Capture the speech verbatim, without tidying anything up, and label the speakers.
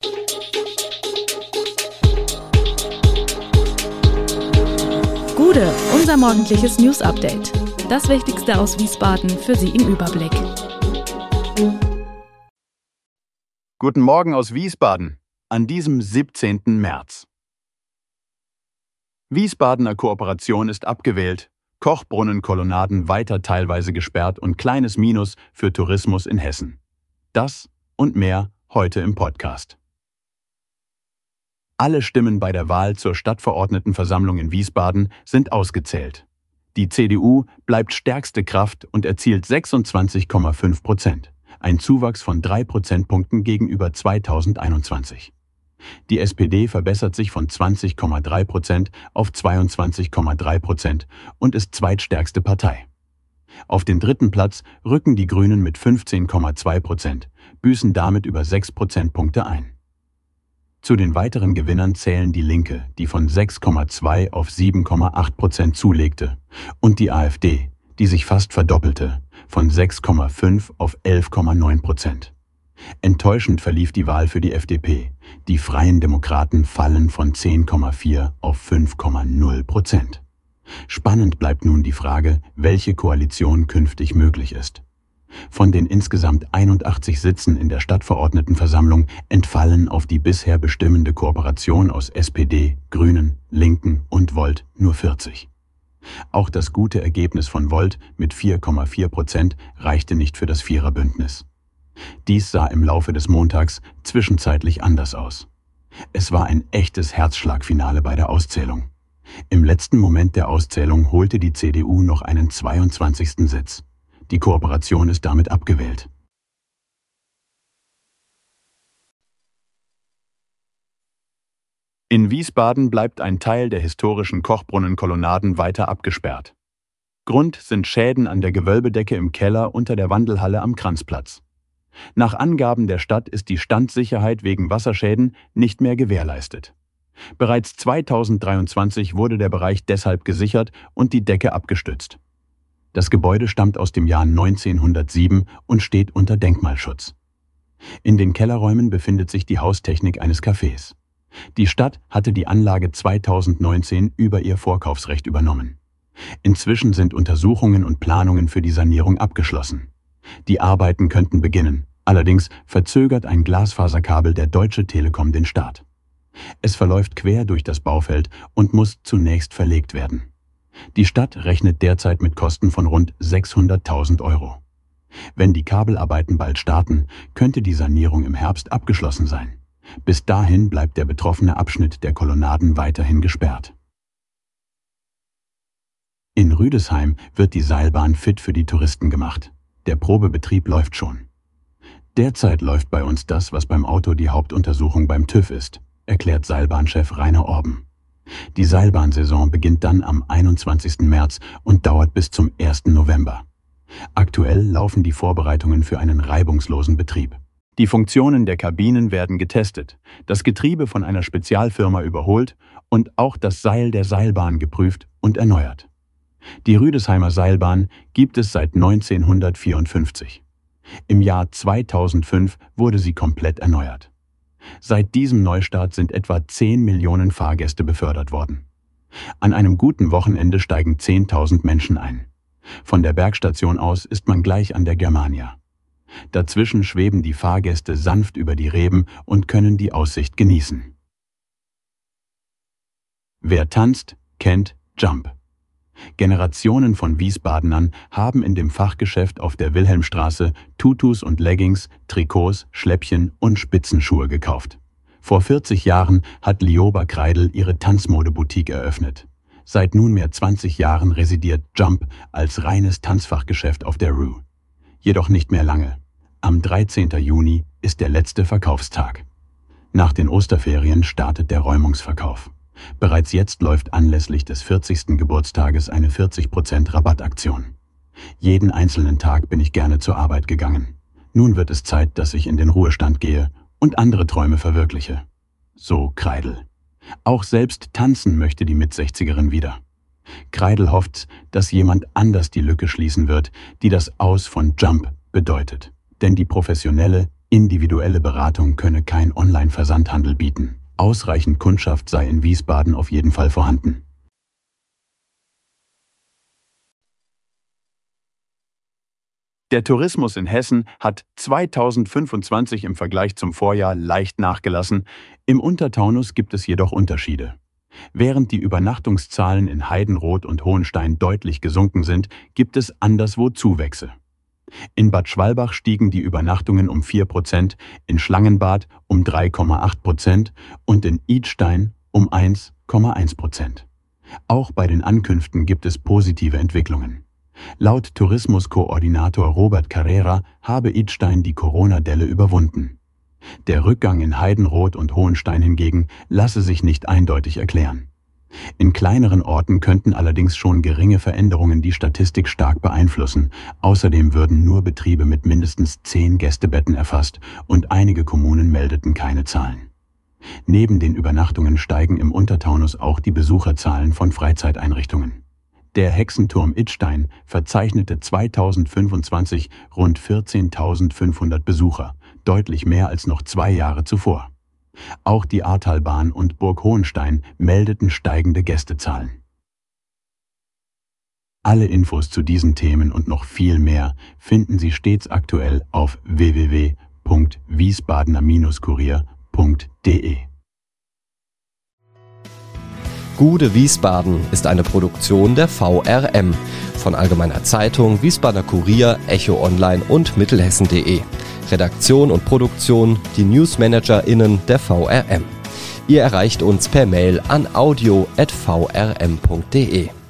Speaker 1: Gude, unser morgendliches News-Update. Das Wichtigste aus Wiesbaden für Sie im Überblick.
Speaker 2: Guten Morgen aus Wiesbaden an diesem siebzehnten März. Wiesbadener Kooperation ist abgewählt, Kochbrunnenkolonnaden weiter teilweise gesperrt und kleines Minus für Tourismus in Hessen. Das und mehr heute im Podcast. Alle Stimmen bei der Wahl zur Stadtverordnetenversammlung in Wiesbaden sind ausgezählt. Die C D U bleibt stärkste Kraft und erzielt sechsundzwanzig Komma fünf Prozent, ein Zuwachs von drei Prozentpunkten gegenüber zweitausendeinundzwanzig. Die S P D verbessert sich von zwanzig Komma drei Prozent auf zweiundzwanzig Komma drei Prozent und ist zweitstärkste Partei. Auf den dritten Platz rücken die Grünen mit fünfzehn Komma zwei Prozent, büßen damit über sechs Prozentpunkte ein. Zu den weiteren Gewinnern zählen die Linke, die von sechs Komma zwei auf sieben Komma acht Prozent zulegte, und die A f D, die sich fast verdoppelte, von sechs Komma fünf auf elf Komma neun Prozent. Enttäuschend verlief die Wahl für die F D P. Die Freien Demokraten fallen von zehn Komma vier auf fünf Komma null Prozent. Spannend bleibt nun die Frage, welche Koalition künftig möglich ist. Von den insgesamt einundachtzig Sitzen in der Stadtverordnetenversammlung entfallen auf die bisher bestimmende Kooperation aus S P D, Grünen, Linken und Volt nur vierzig. Auch das gute Ergebnis von Volt mit vier Komma vier Prozent reichte nicht für das Viererbündnis. Dies sah im Laufe des Montags zwischenzeitlich anders aus. Es war ein echtes Herzschlagfinale bei der Auszählung. Im letzten Moment der Auszählung holte die C D U noch einen zweiundzwanzigsten Sitz. Die Kooperation ist damit abgewählt. In Wiesbaden bleibt ein Teil der historischen Kochbrunnenkolonnaden weiter abgesperrt. Grund sind Schäden an der Gewölbedecke im Keller unter der Wandelhalle am Kranzplatz. Nach Angaben der Stadt ist die Standsicherheit wegen Wasserschäden nicht mehr gewährleistet. Bereits zweitausenddreiundzwanzig wurde der Bereich deshalb gesichert und die Decke abgestützt. Das Gebäude stammt aus dem Jahr neunzehnhundertsieben und steht unter Denkmalschutz. In den Kellerräumen befindet sich die Haustechnik eines Cafés. Die Stadt hatte die Anlage zweitausendneunzehn über ihr Vorkaufsrecht übernommen. Inzwischen sind Untersuchungen und Planungen für die Sanierung abgeschlossen. Die Arbeiten könnten beginnen, allerdings verzögert ein Glasfaserkabel der Deutsche Telekom den Start. Es verläuft quer durch das Baufeld und muss zunächst verlegt werden. Die Stadt rechnet derzeit mit Kosten von rund sechshunderttausend Euro. Wenn die Kabelarbeiten bald starten, könnte die Sanierung im Herbst abgeschlossen sein. Bis dahin bleibt der betroffene Abschnitt der Kolonnaden weiterhin gesperrt. In Rüdesheim wird die Seilbahn fit für die Touristen gemacht. Der Probebetrieb läuft schon. Derzeit läuft bei uns das, was beim Auto die Hauptuntersuchung beim TÜV ist, erklärt Seilbahnchef Rainer Orben. Die Seilbahnsaison beginnt dann am einundzwanzigsten März und dauert bis zum ersten November. Aktuell laufen die Vorbereitungen für einen reibungslosen Betrieb. Die Funktionen der Kabinen werden getestet, das Getriebe von einer Spezialfirma überholt und auch das Seil der Seilbahn geprüft und erneuert. Die Rüdesheimer Seilbahn gibt es seit neunzehnhundertvierundfünfzig. Im Jahr zweitausendfünf wurde sie komplett erneuert. Seit diesem Neustart sind etwa zehn Millionen Fahrgäste befördert worden. An einem guten Wochenende steigen zehntausend Menschen ein. Von der Bergstation aus ist man gleich an der Germania. Dazwischen schweben die Fahrgäste sanft über die Reben und können die Aussicht genießen. Wer tanzt, kennt Jump. Generationen von Wiesbadenern haben in dem Fachgeschäft auf der Wilhelmstraße Tutus und Leggings, Trikots, Schläppchen und Spitzenschuhe gekauft. Vor vierzig Jahren hat Lioba Kreidl ihre Tanzmodeboutique eröffnet. Seit nunmehr zwanzig Jahren residiert Jump als reines Tanzfachgeschäft auf der Rue. Jedoch nicht mehr lange. Am dreizehnten Juni ist der letzte Verkaufstag. Nach den Osterferien startet der Räumungsverkauf. Bereits jetzt läuft anlässlich des vierzigsten Geburtstages eine vierzig Prozent Rabattaktion. Jeden einzelnen Tag bin ich gerne zur Arbeit gegangen. Nun wird es Zeit, dass ich in den Ruhestand gehe und andere Träume verwirkliche. So Kreidl. Auch selbst tanzen möchte die Mitsechzigerin wieder. Kreidl hofft, dass jemand anders die Lücke schließen wird, die das Aus von Jump bedeutet. Denn die professionelle, Individuelle Beratung könne kein Online-Versandhandel bieten. Ausreichend Kundschaft sei in Wiesbaden auf jeden Fall vorhanden. Der Tourismus in Hessen hat zweitausendfünfundzwanzig im Vergleich zum Vorjahr leicht nachgelassen. Im Untertaunus gibt es jedoch Unterschiede. Während die Übernachtungszahlen in Heidenroth und Hohenstein deutlich gesunken sind, gibt es anderswo Zuwächse. In Bad Schwalbach stiegen die Übernachtungen um vier Prozent, in Schlangenbad um drei Komma acht Prozent und in Idstein um eins Komma eins Prozent. Auch bei den Ankünften gibt es positive Entwicklungen. Laut Tourismuskoordinator Robert Carrera habe Idstein die Corona-Delle überwunden. Der Rückgang in Heidenroth und Hohenstein hingegen lasse sich nicht eindeutig erklären. In kleineren Orten könnten allerdings schon geringe Veränderungen die Statistik stark beeinflussen. Außerdem würden nur Betriebe mit mindestens zehn Gästebetten erfasst und einige Kommunen meldeten keine Zahlen. Neben den Übernachtungen steigen im Untertaunus auch die Besucherzahlen von Freizeiteinrichtungen. Der Hexenturm Idstein verzeichnete zweitausendfünfundzwanzig rund vierzehntausendfünfhundert Besucher, deutlich mehr als noch zwei Jahre zuvor. Auch die Ahrtalbahn und Burg Hohenstein meldeten steigende Gästezahlen. Alle Infos zu diesen Themen und noch viel mehr finden Sie stets aktuell auf w w w punkt wiesbadener Kurier punkt de.
Speaker 3: Gude Wiesbaden ist eine Produktion der V R M von Allgemeiner Zeitung, Wiesbadener Kurier, Echo Online und Mittelhessen punkt de. Redaktion und Produktion die NewsmanagerInnen der V R M. Ihr erreicht uns per Mail an audio at v r m punkt de.